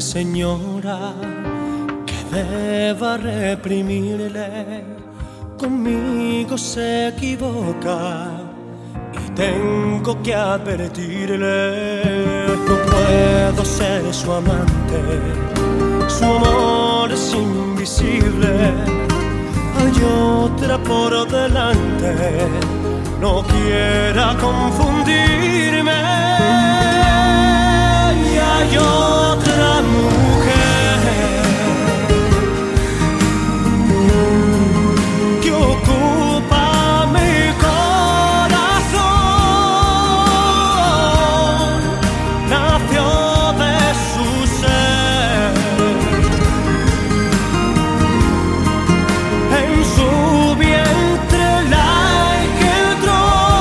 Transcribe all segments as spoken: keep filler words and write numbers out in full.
señora que deba reprimirle, conmigo se equivoca y tengo que advertirle. No puedo ser su amante, su amor es invisible, hay otra por delante, no quiera confundirme. Y hay otra mujer que ocupa mi corazón, nació de su ser, en su vientre la engendró.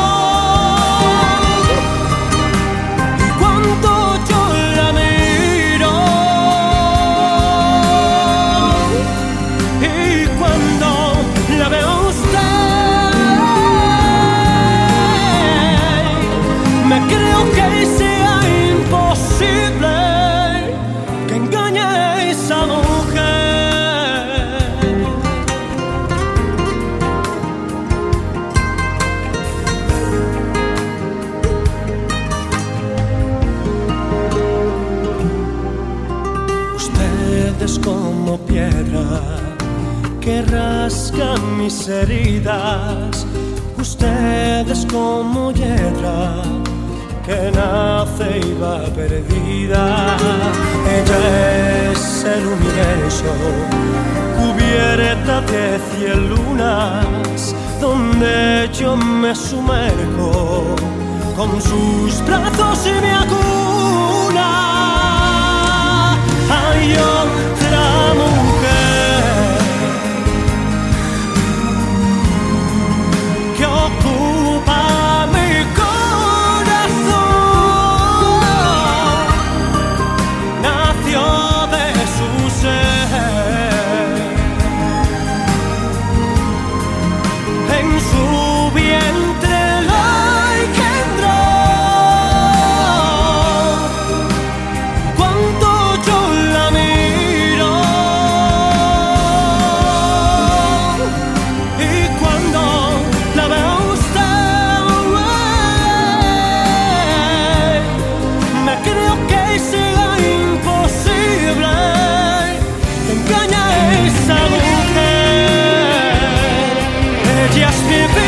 Y cuando yo la miro, y cuando la veo a usted, me creo que sea imposible que engañe a esa mujer. Usted es como piedra que rasga mis heridas, usted es como hiedra que nace y va perdida. Ella es el universo, cubierta de cien lunas, donde yo me sumerjo con sus brazos y me acuna. Hay otra mujer que ocupa mi corazón, nació de su ser, en su vientre la engendró. Cuando yo la miro, y cuando la veo a usted, me creo que sea imposible que engañe a esa mujer. Ella es mi vida.